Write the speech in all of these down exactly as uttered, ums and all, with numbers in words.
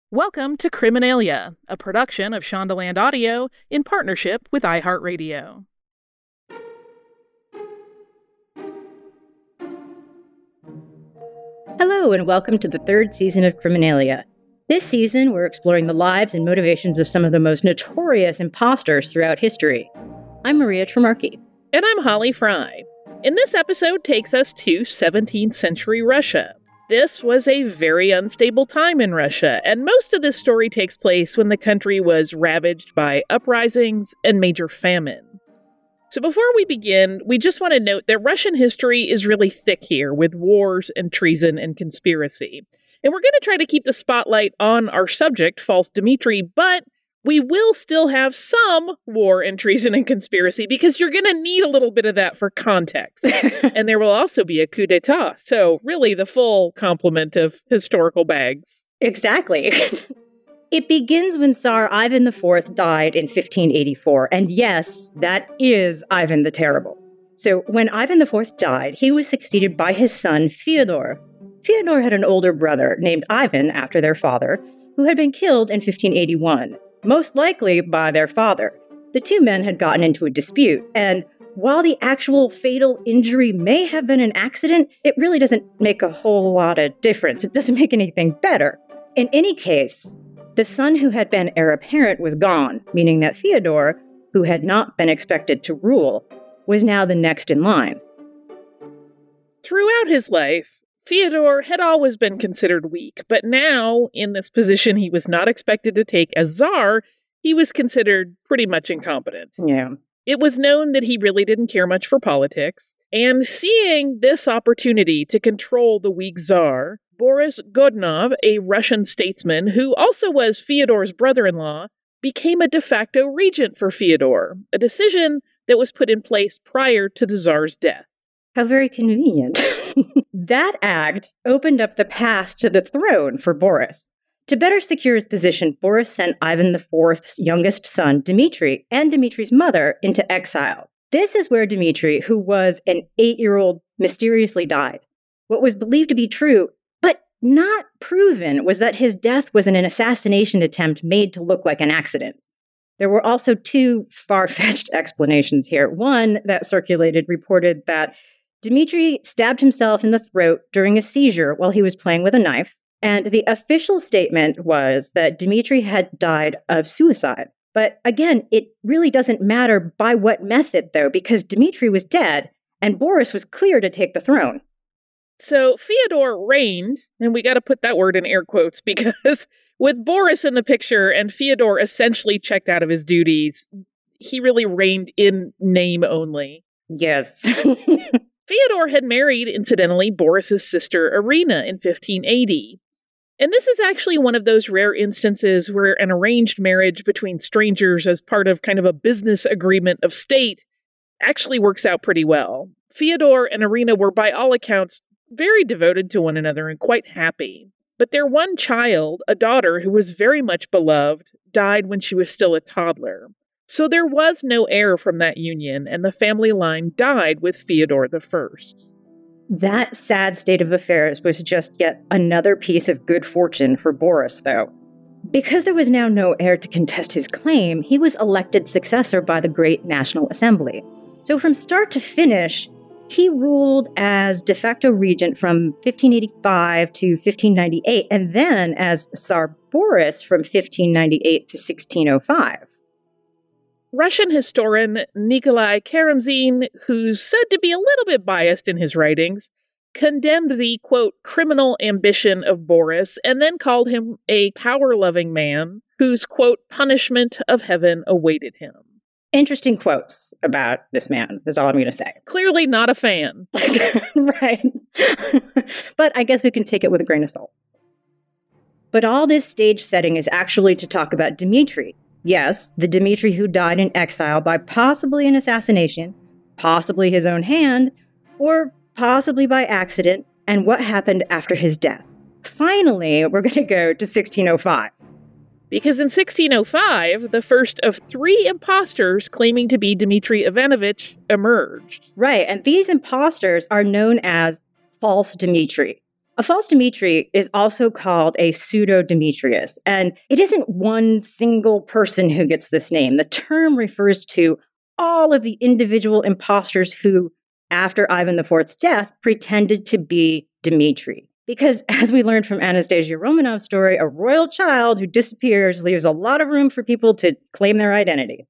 Welcome to Criminalia, a production of Shondaland Audio in partnership with iHeartRadio. Hello, and welcome to the third season of Criminalia. This season, we're exploring the lives and motivations of some of the most notorious imposters throughout history. I'm Maria Tremarchi. And I'm Holly Fry. And this episode takes us to seventeenth century Russia. This was a very unstable time in Russia, and most of this story takes place when the country was ravaged by uprisings and major famine. So before we begin, we just want to note that Russian history is really thick here with wars and treason and conspiracy. And we're going to try to keep the spotlight on our subject, False Dmitry, but we will still have some war and treason and conspiracy because you're going to need a little bit of that for context. And there will also be a coup d'etat. So really the full complement of historical bags. Exactly. It begins when Tsar Ivan the Fourth died in fifteen eighty-four. And yes, that is Ivan the Terrible. So when Ivan the Fourth died, he was succeeded by his son, Fyodor. Fyodor had an older brother named Ivan after their father, who had been killed in fifteen eighty-one. Most likely by their father. The two men had gotten into a dispute, and while the actual fatal injury may have been an accident, it really doesn't make a whole lot of difference. It doesn't make anything better. In any case, the son who had been heir apparent was gone, meaning that Fyodor, who had not been expected to rule, was now the next in line. Throughout his life, Fyodor had always been considered weak, but now, in this position he was not expected to take as Tsar, he was considered pretty much incompetent. Yeah. It was known that he really didn't care much for politics, and seeing this opportunity to control the weak Tsar, Boris Godunov, a Russian statesman who also was Fyodor's brother-in-law, became a de facto regent for Fyodor, a decision that was put in place prior to the Tsar's death. How very convenient. That act opened up the path to the throne for Boris. To better secure his position, Boris sent Ivan the Fourth's youngest son, Dmitry, and Dmitry's mother into exile. This is where Dmitry, who was an eight-year-old, mysteriously died. What was believed to be true, but not proven, was that his death was an assassination attempt made to look like an accident. There were also two far-fetched explanations here. One that circulated reported that Dmitry stabbed himself in the throat during a seizure while he was playing with a knife, and the official statement was that Dmitry had died of suicide. But again, it really doesn't matter by what method, though, because Dmitry was dead, and Boris was clear to take the throne. So Fyodor reigned, and we got to put that word in air quotes, because with Boris in the picture and Fyodor essentially checked out of his duties, he really reigned in name only. Yes. Fyodor had married, incidentally, Boris's sister Irina in fifteen eighty. And this is actually one of those rare instances where an arranged marriage between strangers as part of kind of a business agreement of state actually works out pretty well. Fyodor and Irina were, by all accounts, very devoted to one another and quite happy. But their one child, a daughter who was very much beloved, died when she was still a toddler. So there was no heir from that union, and the family line died with Fyodor the First. That sad state of affairs was just yet another piece of good fortune for Boris, though. Because there was now no heir to contest his claim, he was elected successor by the Great National Assembly. So from start to finish, he ruled as de facto regent from fifteen eighty-five to fifteen ninety-eight, and then as Tsar Boris from fifteen ninety-eight to sixteen oh five. Russian historian Nikolai Karamzin, who's said to be a little bit biased in his writings, condemned the, quote, criminal ambition of Boris and then called him a power-loving man whose, quote, punishment of heaven awaited him. Interesting quotes about this man, is all I'm going to say. Clearly not a fan. Right. But I guess we can take it with a grain of salt. But all this stage setting is actually to talk about Dmitry. Yes, the Dmitry who died in exile by possibly an assassination, possibly his own hand, or possibly by accident, and what happened after his death. Finally, we're going to go to sixteen oh five. Because in sixteen oh five, the first of three imposters claiming to be Dmitry Ivanovich emerged. Right, and these imposters are known as False Dmitry. A false Dimitri is also called a pseudo-Demetrius, and it isn't one single person who gets this name. The term refers to all of the individual imposters who, after Ivan the Fourth's death, pretended to be Dmitri. Because, as we learned from Anastasia Romanov's story, a royal child who disappears leaves a lot of room for people to claim their identity.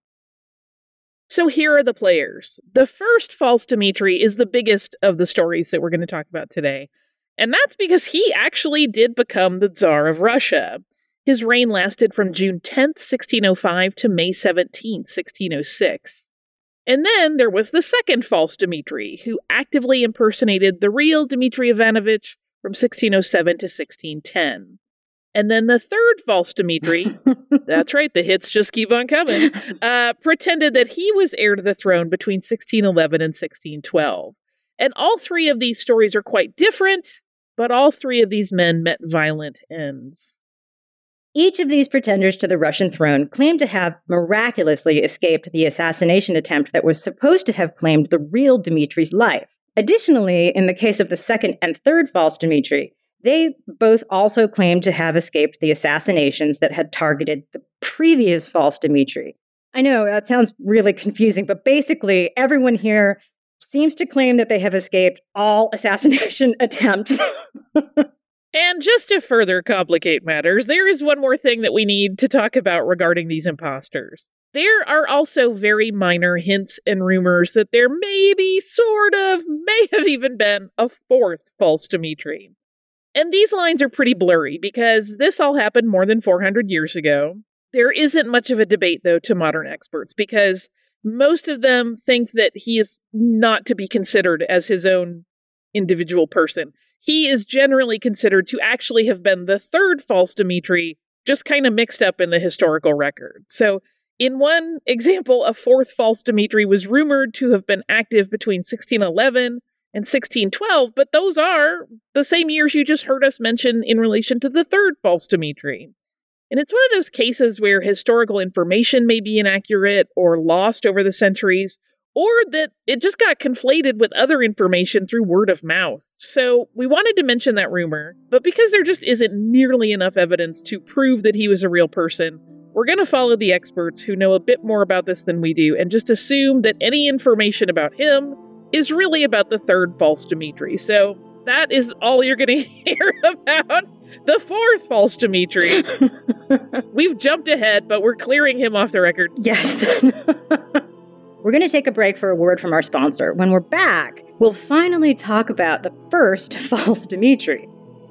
So here are the players. The first false Dmitri is the biggest of the stories that we're going to talk about today. And that's because he actually did become the Tsar of Russia. His reign lasted from June tenth, sixteen oh five to May seventeenth, sixteen oh six. And then there was the second false Dmitri, who actively impersonated the real Dmitri Ivanovich from sixteen oh seven to sixteen ten. And then the third false Dmitri, that's right, the hits just keep on coming, uh, pretended that he was heir to the throne between sixteen eleven and sixteen twelve. And all three of these stories are quite different, but all three of these men met violent ends. Each of these pretenders to the Russian throne claimed to have miraculously escaped the assassination attempt that was supposed to have claimed the real Dmitri's life. Additionally, in the case of the second and third false Dmitri, they both also claimed to have escaped the assassinations that had targeted the previous false Dmitri. I know, that sounds really confusing, but basically everyone here seems to claim that they have escaped all assassination attempts. And just to further complicate matters, there is one more thing that we need to talk about regarding these imposters. There are also very minor hints and rumors that there may be, sort of, may have even been a fourth false Dmitri. And these lines are pretty blurry because this all happened more than four hundred years ago. There isn't much of a debate, though, to modern experts because most of them think that he is not to be considered as his own individual person. He is generally considered to actually have been the third false Dmitri, just kind of mixed up in the historical record. So, in one example, a fourth false Dmitri was rumored to have been active between sixteen eleven and sixteen twelve, but those are the same years you just heard us mention in relation to the third false Dmitri. And it's one of those cases where historical information may be inaccurate or lost over the centuries, or that it just got conflated with other information through word of mouth. So we wanted to mention that rumor, but because there just isn't nearly enough evidence to prove that he was a real person, we're going to follow the experts who know a bit more about this than we do and just assume that any information about him is really about the third false Dmitri. So that is all you're going to hear about the fourth false Dmitri. We've jumped ahead, but we're clearing him off the record. Yes. We're going to take a break for a word from our sponsor. When we're back, we'll finally talk about the first false Dmitri.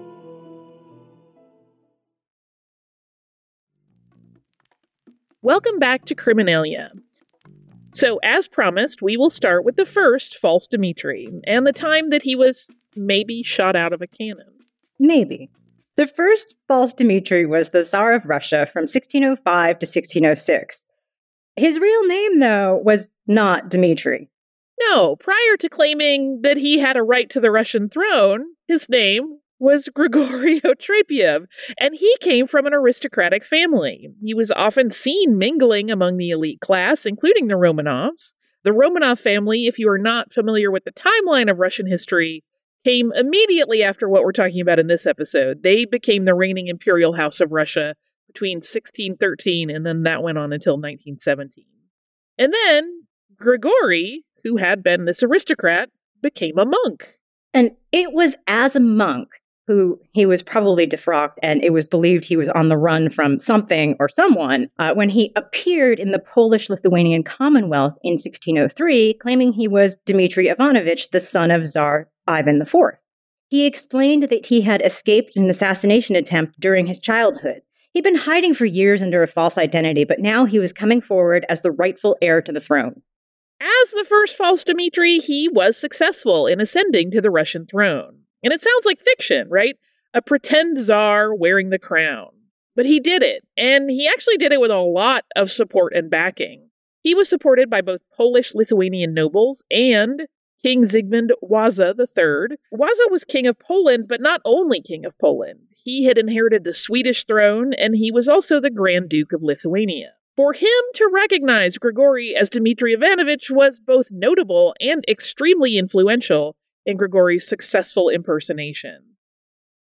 Welcome back to Criminalia. So, as promised, we will start with the first false Dmitri, and the time that he was maybe shot out of a cannon. Maybe. The first false Dmitri was the Tsar of Russia from sixteen oh five to sixteen oh six. His real name, though, was not Dmitri. No, prior to claiming that he had a right to the Russian throne, his name was Grigory Otrepyev, and he came from an aristocratic family. He was often seen mingling among the elite class, including the Romanovs. The Romanov family, if you are not familiar with the timeline of Russian history, came immediately after what we're talking about in this episode. They became the reigning imperial house of Russia between sixteen thirteen, and then that went on until nineteen seventeen. And then Grigory, who had been this aristocrat, became a monk. And it was as a monk who he was probably defrocked, and it was believed he was on the run from something or someone, uh, when he appeared in the Polish-Lithuanian Commonwealth in sixteen oh three, claiming he was Dmitri Ivanovich, the son of Tsar Ivan the Fourth. He explained that he had escaped an assassination attempt during his childhood. He'd been hiding for years under a false identity, but now he was coming forward as the rightful heir to the throne. As the first false Dmitri, he was successful in ascending to the Russian throne. And it sounds like fiction, right? A pretend czar wearing the crown. But he did it, and he actually did it with a lot of support and backing. He was supported by both Polish-Lithuanian nobles and King Zygmunt Waza the Third. Waza was king of Poland, but not only king of Poland. He had inherited the Swedish throne, and he was also the Grand Duke of Lithuania. For him to recognize Grigory as Dmitri Ivanovich was both notable and extremely influential in Grigory's successful impersonation.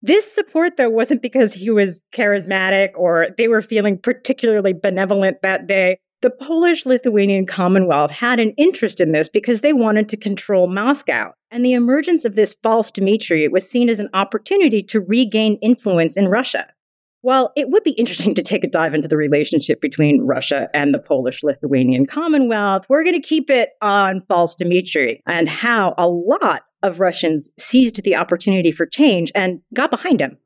This support, though, wasn't because he was charismatic or they were feeling particularly benevolent that day. The Polish-Lithuanian Commonwealth had an interest in this because they wanted to control Moscow. And the emergence of this false Dmitry was seen as an opportunity to regain influence in Russia. While it would be interesting to take a dive into the relationship between Russia and the Polish-Lithuanian Commonwealth, we're going to keep it on false Dmitry and how a lot of Russians seized the opportunity for change and got behind him.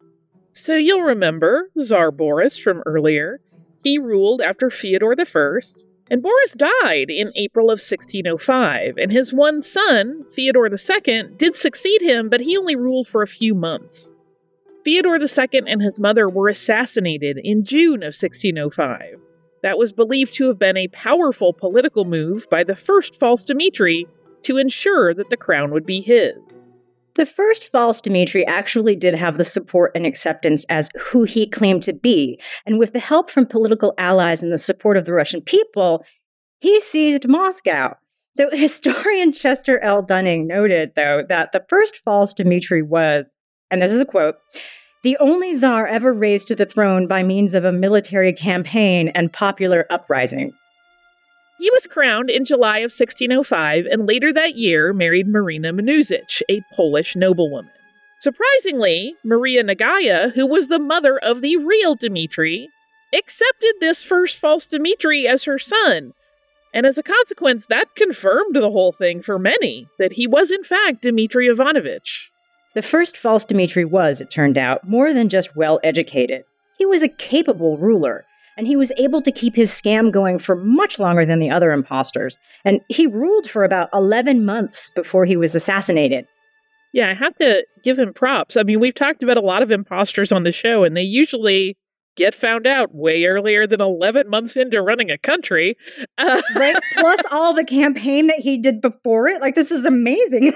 So you'll remember Tsar Boris from earlier. He ruled after Fyodor the First, and Boris died in April of sixteen oh five, and his one son, Fyodor the Second, did succeed him, but he only ruled for a few months. Fyodor the Second and his mother were assassinated in June of sixteen oh five. That was believed to have been a powerful political move by the first false Dmitry to ensure that the crown would be his. The first false Dmitry actually did have the support and acceptance as who he claimed to be, and with the help from political allies and the support of the Russian people, he seized Moscow. So historian Chester L. Dunning noted, though, that the first false Dmitry was, and this is a quote, the only czar ever raised to the throne by means of a military campaign and popular uprisings. He was crowned in July of sixteen oh five and later that year married Marina Minuzic, a Polish noblewoman. Surprisingly, Maria Nagaya, who was the mother of the real Dmitry, accepted this first false Dmitry as her son. And as a consequence, that confirmed the whole thing for many, that he was in fact Dmitry Ivanovich. The first false Dmitry was, it turned out, more than just well-educated. He was a capable ruler, and he was able to keep his scam going for much longer than the other imposters. And he ruled for about eleven months before he was assassinated. Yeah, I have to give him props. I mean, we've talked about a lot of imposters on the show, and they usually get found out way earlier than eleven months into running a country. Uh- right? Plus all the campaign that he did before it. Like, this is amazing.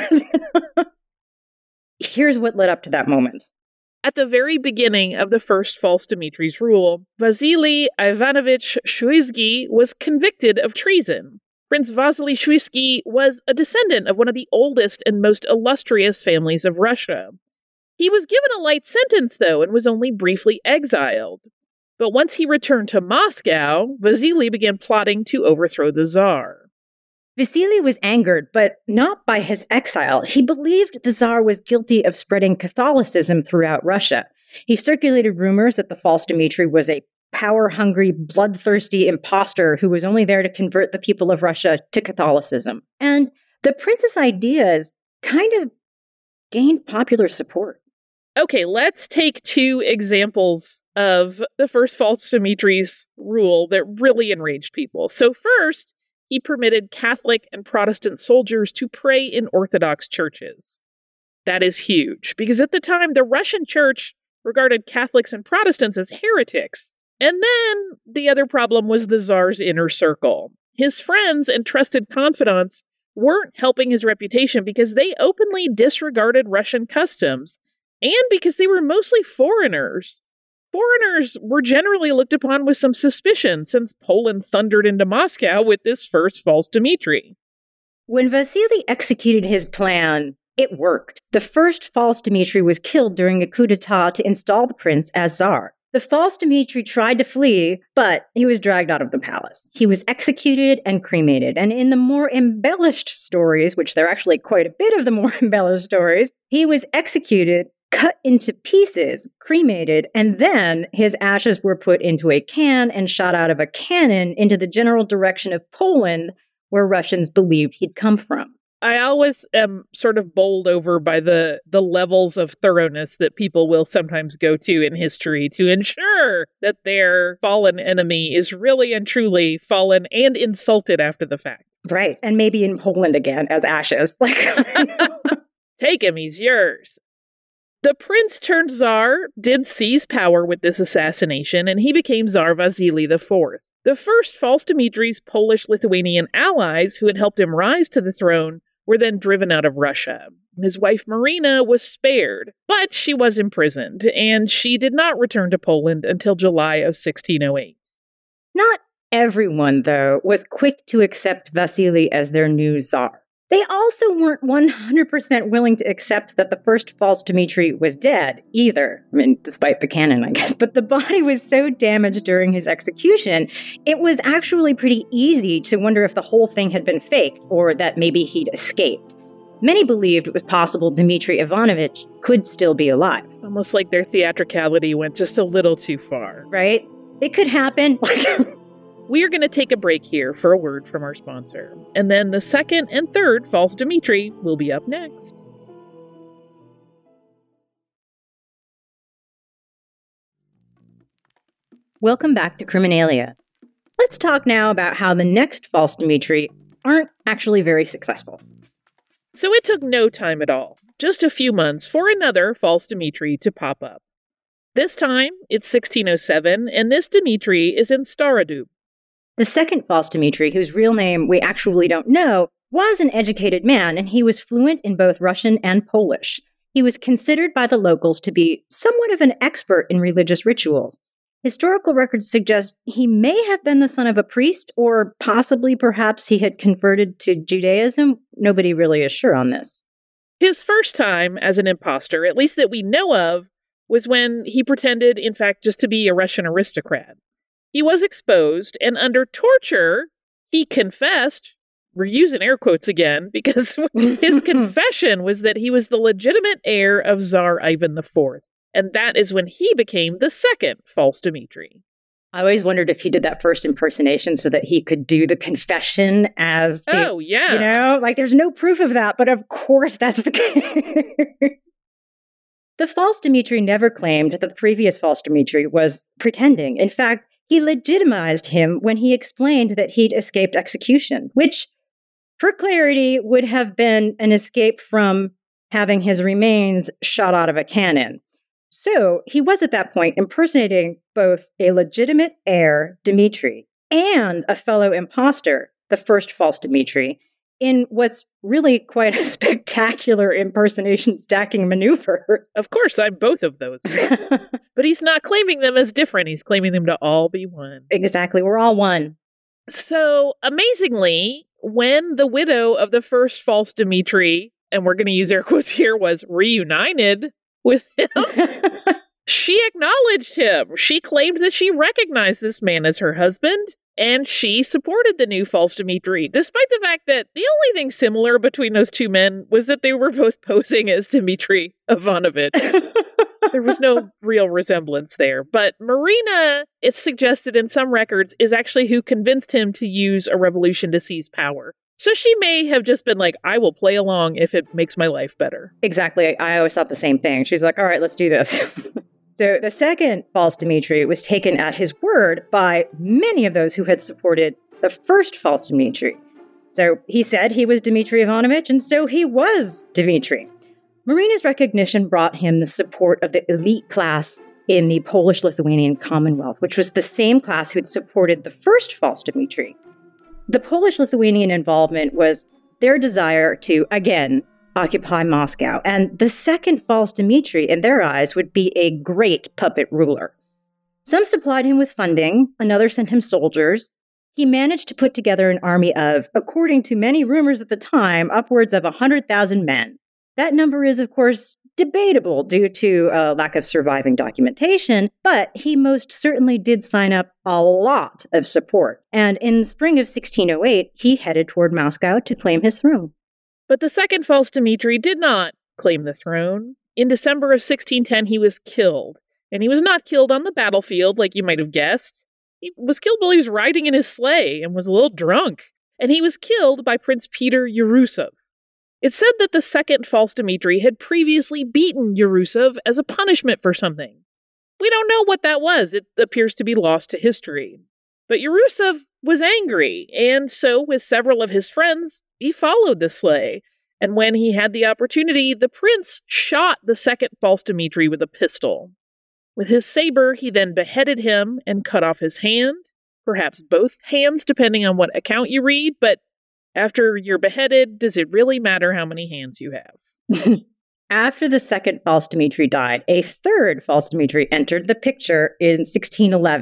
Here's what led up to that moment. At the very beginning of the first false Dmitry's rule, Vasily Ivanovich Shuisky was convicted of treason. Prince Vasily Shuisky was a descendant of one of the oldest and most illustrious families of Russia. He was given a light sentence, though, and was only briefly exiled. But once he returned to Moscow, Vasily began plotting to overthrow the Tsar. Vasily was angered, but not by his exile. He believed the Tsar was guilty of spreading Catholicism throughout Russia. He circulated rumors that the false Dmitry was a power-hungry, bloodthirsty imposter who was only there to convert the people of Russia to Catholicism. And the prince's ideas kind of gained popular support. Okay, let's take two examples of the first false Dmitry's rule that really enraged people. So first, he permitted Catholic and Protestant soldiers to pray in Orthodox churches. That is huge, because at the time, the Russian church regarded Catholics and Protestants as heretics. And then the other problem was the Tsar's inner circle. His friends and trusted confidants weren't helping his reputation because they openly disregarded Russian customs, and because they were mostly foreigners. Foreigners were generally looked upon with some suspicion since Poland thundered into Moscow with this first false Dmitry. When Vasily executed his plan, it worked. The first false Dmitry was killed during a coup d'etat to install the prince as Tsar. The false Dmitry tried to flee, but he was dragged out of the palace. He was executed and cremated. And in the more embellished stories, which there are actually quite a bit of the more embellished stories, he was executed, cut into pieces, cremated, and then his ashes were put into a can and shot out of a cannon into the general direction of Poland, where Russians believed he'd come from. I always am sort of bowled over by the, the levels of thoroughness that people will sometimes go to in history to ensure that their fallen enemy is really and truly fallen and insulted after the fact. Right, and maybe in Poland again as ashes. Like, take him, he's yours. The prince turned Tsar did seize power with this assassination, and he became Tsar Vasily the Fourth. The first false Dmitry's Polish-Lithuanian allies who had helped him rise to the throne were then driven out of Russia. His wife Marina was spared, but she was imprisoned, and she did not return to Poland until July of sixteen oh eight. Not everyone, though, was quick to accept Vasily as their new Tsar. They also weren't one hundred percent willing to accept that the first false Dmitri was dead either. I mean, despite the canon, I guess. But the body was so damaged during his execution, it was actually pretty easy to wonder if the whole thing had been faked or that maybe he'd escaped. Many believed it was possible Dmitri Ivanovich could still be alive. Almost like their theatricality went just a little too far. Right? It could happen. We are going to take a break here for a word from our sponsor. And then the second and third false Dmitri will be up next. Welcome back to Criminalia. Let's talk now about how the next false Dmitri aren't actually very successful. So it took no time at all, just a few months, for another false Dmitri to pop up. This time, it's sixteen oh seven, and this Dmitri is in Starodub. The second false Dmitri, whose real name we actually don't know, was an educated man, and he was fluent in both Russian and Polish. He was considered by the locals to be somewhat of an expert in religious rituals. Historical records suggest he may have been the son of a priest, or possibly perhaps he had converted to Judaism. Nobody really is sure on this. His first time as an imposter, at least that we know of, was when he pretended, in fact, just to be a Russian aristocrat. He was exposed, and under torture, he confessed. We're using air quotes again, because his confession was that he was the legitimate heir of Tsar Ivan the Fourth. And that is when he became the second false Dmitri. I always wondered if he did that first impersonation so that he could do the confession as the, oh, yeah. You know, like there's no proof of that, but of course that's the case. The false Dmitri never claimed that the previous false Dmitri was pretending. In fact, he legitimized him when he explained that he'd escaped execution, which, for clarity, would have been an escape from having his remains shot out of a cannon. So he was at that point impersonating both a legitimate heir, Dmitri, and a fellow imposter, the first false Dmitri, in what's really quite a spectacular impersonation stacking maneuver. Of course, I'm both of those. But he's not claiming them as different. He's claiming them to all be one. Exactly. We're all one. So, amazingly, when the widow of the first false Dmitri, and we're going to use air quotes here, was reunited with him, she acknowledged him. She claimed that she recognized this man as her husband, and she supported the new false Dmitri, despite the fact that the only thing similar between those two men was that they were both posing as Dmitri Ivanovich. There was no real resemblance there. But Marina, it's suggested in some records, is actually who convinced him to use a revolution to seize power. So she may have just been like, I will play along if it makes my life better. Exactly. I always thought the same thing. She's like, all right, let's do this. So the second false Dmitri was taken at his word by many of those who had supported the first false Dmitri. So he said he was Dmitri Ivanovich, and so he was Dmitri. Marina's recognition brought him the support of the elite class in the Polish-Lithuanian Commonwealth, which was the same class who had supported the first false Dmitri. The Polish-Lithuanian involvement was their desire to, again, occupy Moscow. And the second false Dmitri, in their eyes, would be a great puppet ruler. Some supplied him with funding, another sent him soldiers. He managed to put together an army of, according to many rumors at the time, upwards of one hundred thousand men. That number is, of course, debatable due to a lack of surviving documentation, but he most certainly did sign up a lot of support. And in the spring of sixteen oh eight, he headed toward Moscow to claim his throne. But the second false Dmitri did not claim the throne. In December of sixteen ten, he was killed. And he was not killed on the battlefield, like you might have guessed. He was killed while he was riding in his sleigh and was a little drunk. And he was killed by Prince Peter Yurusov. It's said that the second false Dmitri had previously beaten Yurusov as a punishment for something. We don't know what that was. It appears to be lost to history. But Yurusov was angry, and so with several of his friends, he followed the sleigh. And when he had the opportunity, the prince shot the second false Dmitri with a pistol. With his saber, he then beheaded him and cut off his hand, perhaps both hands, depending on what account you read, but after you're beheaded, does it really matter how many hands you have? After the second false Dmitri died, a third false Dmitri entered the picture in sixteen eleven.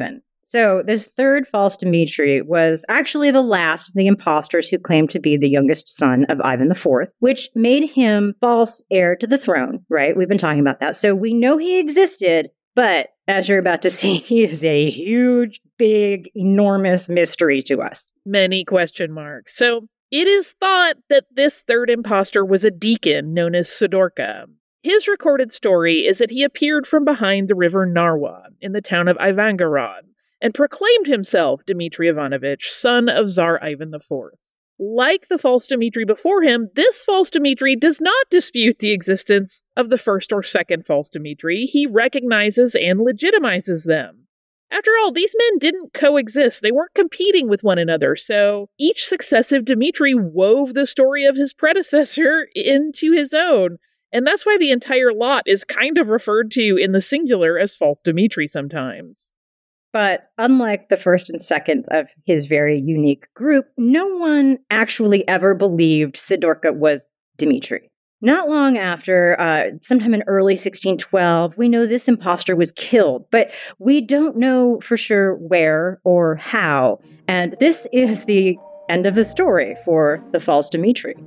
So this third false Dimitri was actually the last of the impostors who claimed to be the youngest son of Ivan the Fourth, which made him false heir to the throne, right? We've been talking about that. So we know he existed, but as you're about to see, he is a huge, big, enormous mystery to us. Many question marks. So it is thought that this third impostor was a deacon known as Sidorka. His recorded story is that he appeared from behind the river Narwa in the town of Ivangorod and proclaimed himself Dmitry Ivanovich, son of Tsar Ivan the Fourth. Like the false Dmitry before him, this false Dmitry does not dispute the existence of the first or second false Dmitry. He recognizes and legitimizes them. After all, these men didn't coexist. They weren't competing with one another, so each successive Dmitry wove the story of his predecessor into his own. And that's why the entire lot is kind of referred to in the singular as false Dmitry sometimes. But unlike the first and second of his very unique group, no one actually ever believed Sidorka was Dmitry. Not long after, uh, sometime in early sixteen twelve, we know this impostor was killed, but we don't know for sure where or how. And this is the end of the story for the false Dmitry.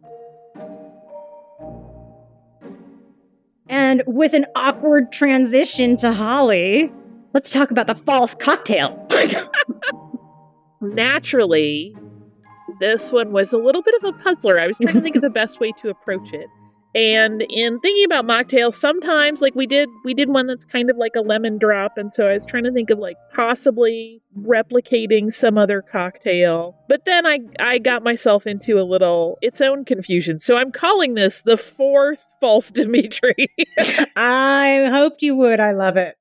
And with an awkward transition to Holly, let's talk about the false cocktail. Naturally, this one was a little bit of a puzzler. I was trying to think of the best way to approach it. And in thinking about mocktails, sometimes, like we did, we did one that's kind of like a lemon drop. And so I was trying to think of like possibly replicating some other cocktail. But then I, I got myself into a little, its own confusion. So I'm calling this the fourth false Dmitry. I hoped you would. I love it.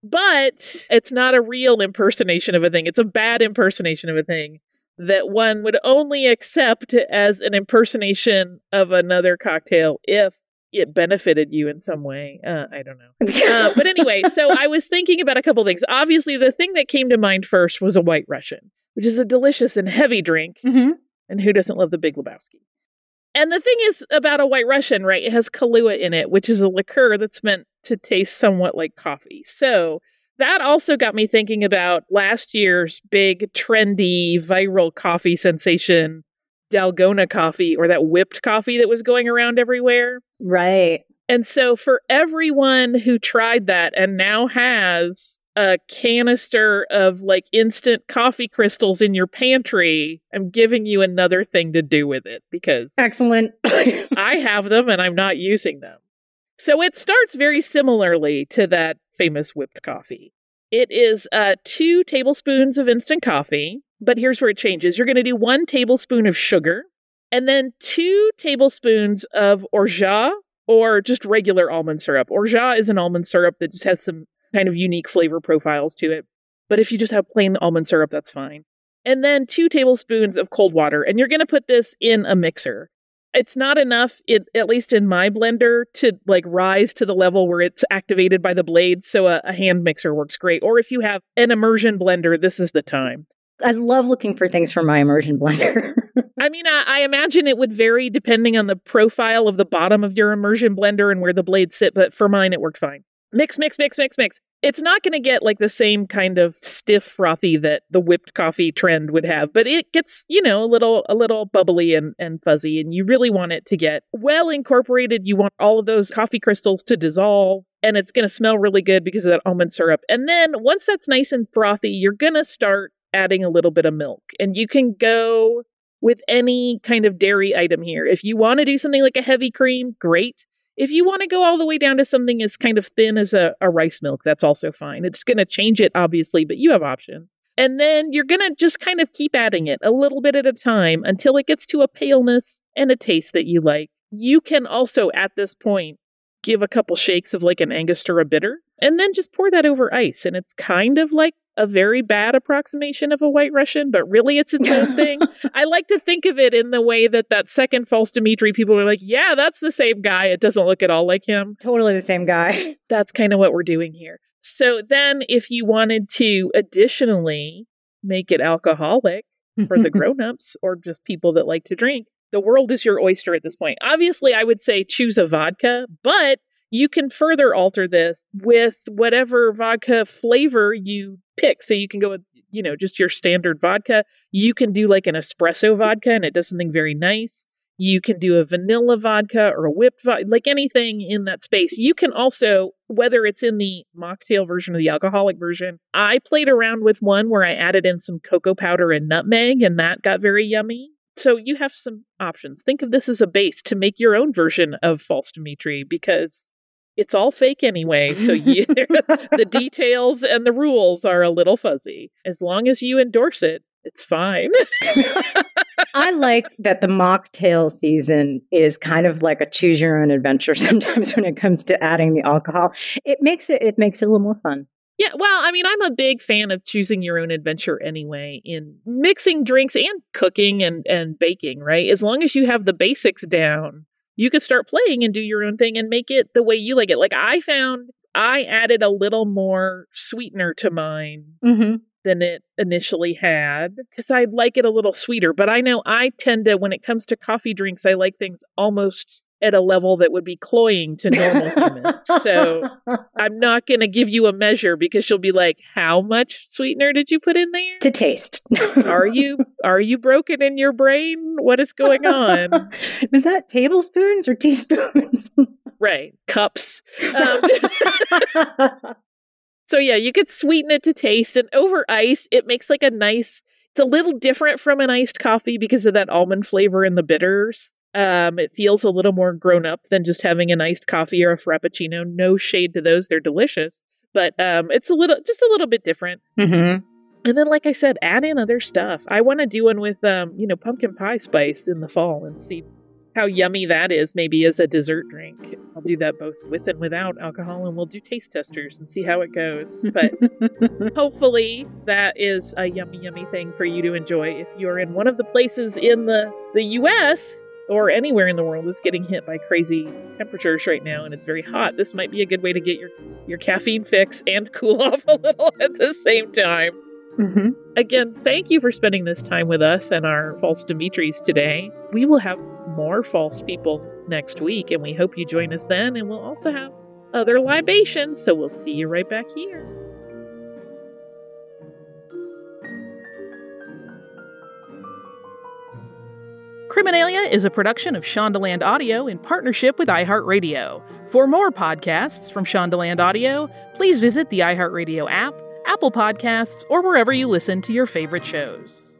But it's not a real impersonation of a thing. It's a bad impersonation of a thing that one would only accept as an impersonation of another cocktail if it benefited you in some way. Uh, I don't know. Uh, but anyway, so I was thinking about a couple things. Obviously, the thing that came to mind first was a White Russian, which is a delicious and heavy drink. Mm-hmm. And who doesn't love the Big Lebowski? And the thing is about a White Russian, right? It has Kahlua in it, which is a liqueur that's meant to taste somewhat like coffee. So that also got me thinking about last year's big, trendy, viral coffee sensation, Dalgona coffee, or that whipped coffee that was going around everywhere. Right. And so for everyone who tried that and now has a canister of like instant coffee crystals in your pantry, I'm giving you another thing to do with it because excellent. I have them and I'm not using them. So it starts very similarly to that famous whipped coffee. It is uh, two tablespoons of instant coffee, but here's where it changes. You're going to do one tablespoon of sugar and then two tablespoons of orgeat or just regular almond syrup. Orgeat is an almond syrup that just has some kind of unique flavor profiles to it. But if you just have plain almond syrup, that's fine. And then two tablespoons of cold water. And you're going to put this in a mixer. It's not enough, it, at least in my blender, to like rise to the level where it's activated by the blades. So a, a hand mixer works great. Or if you have an immersion blender, this is the time. I love looking for things for my immersion blender. I mean, I, I imagine it would vary depending on the profile of the bottom of your immersion blender and where the blades sit. But for mine, it worked fine. Mix, mix, mix, mix, mix. It's not going to get like the same kind of stiff frothy that the whipped coffee trend would have, but it gets, you know, a little a little bubbly and, and fuzzy, and you really want it to get well incorporated. You want all of those coffee crystals to dissolve, and it's going to smell really good because of that almond syrup. And then once that's nice and frothy, you're going to start adding a little bit of milk, and you can go with any kind of dairy item here. If you want to do something like a heavy cream, great. If you want to go all the way down to something as kind of thin as a, a rice milk, that's also fine. It's going to change it, obviously, but you have options. And then you're going to just kind of keep adding it a little bit at a time until it gets to a paleness and a taste that you like. You can also, at this point, give a couple shakes of like an Angostura bitter, and then just pour that over ice. And it's kind of like a very bad approximation of a White Russian, but really it's its own thing. I like to think of it in the way that that second false Dmitry, people are like, yeah, that's the same guy. It doesn't look at all like him. Totally the same guy. That's kind of what we're doing here. So then if you wanted to additionally make it alcoholic for the grown-ups or just people that like to drink, the world is your oyster at this point. Obviously, I would say choose a vodka, but you can further alter this with whatever vodka flavor you pick. So you can go with, you know, just your standard vodka. You can do like an espresso vodka and it does something very nice. You can do a vanilla vodka or a whipped vodka, like anything in that space. You can also, whether it's in the mocktail version or the alcoholic version, I played around with one where I added in some cocoa powder and nutmeg, and that got very yummy. So you have some options. Think of this as a base to make your own version of False Dimitri, because it's all fake anyway. So you, the details and the rules are a little fuzzy. As long as you endorse it, it's fine. I like that the mocktail season is kind of like a choose your own adventure sometimes when it comes to adding the alcohol. It makes it it makes it a little more fun. Yeah, well, I mean, I'm a big fan of choosing your own adventure anyway in mixing drinks and cooking and, and baking, right? As long as you have the basics down, you can start playing and do your own thing and make it the way you like it. Like I found I added a little more sweetener to mine. Mm-hmm. than it initially had, because I like it a little sweeter. But I know I tend to, when it comes to coffee drinks, I like things almost at a level that would be cloying to normal humans. So I'm not going to give you a measure because you'll be like, how much sweetener did you put in there? To taste. Are you are you broken in your brain? What is going on? Was that tablespoons or teaspoons? Right. Cups. Um, So yeah, you could sweeten it to taste, and over ice, it makes like a nice, it's a little different from an iced coffee because of that almond flavor and the bitters. Um, it feels a little more grown up than just having an iced coffee or a frappuccino. No shade to those, they're delicious, but um, it's a little, just a little bit different. Mm-hmm. And then, like I said, add in other stuff. I want to do one with, um, you know, pumpkin pie spice in the fall and see how yummy that is, maybe as a dessert drink. I'll do that both with and without alcohol, and we'll do taste testers and see how it goes. But hopefully that is a yummy, yummy thing for you to enjoy if you're in one of the places in the, the U S or anywhere in the world that's getting hit by crazy temperatures right now and it's very hot. This might be a good way to get your, your caffeine fix and cool off a little at the same time. Mm-hmm. Again, thank you for spending this time with us and our False Dimitris today. We will have more false people next week, and we hope you join us then. And we'll also have other libations, so we'll see you right back here. Criminalia is a production of Shondaland Audio in partnership with iHeartRadio. For more podcasts from Shondaland Audio, please visit the iHeartRadio app, Apple Podcasts, or wherever you listen to your favorite shows.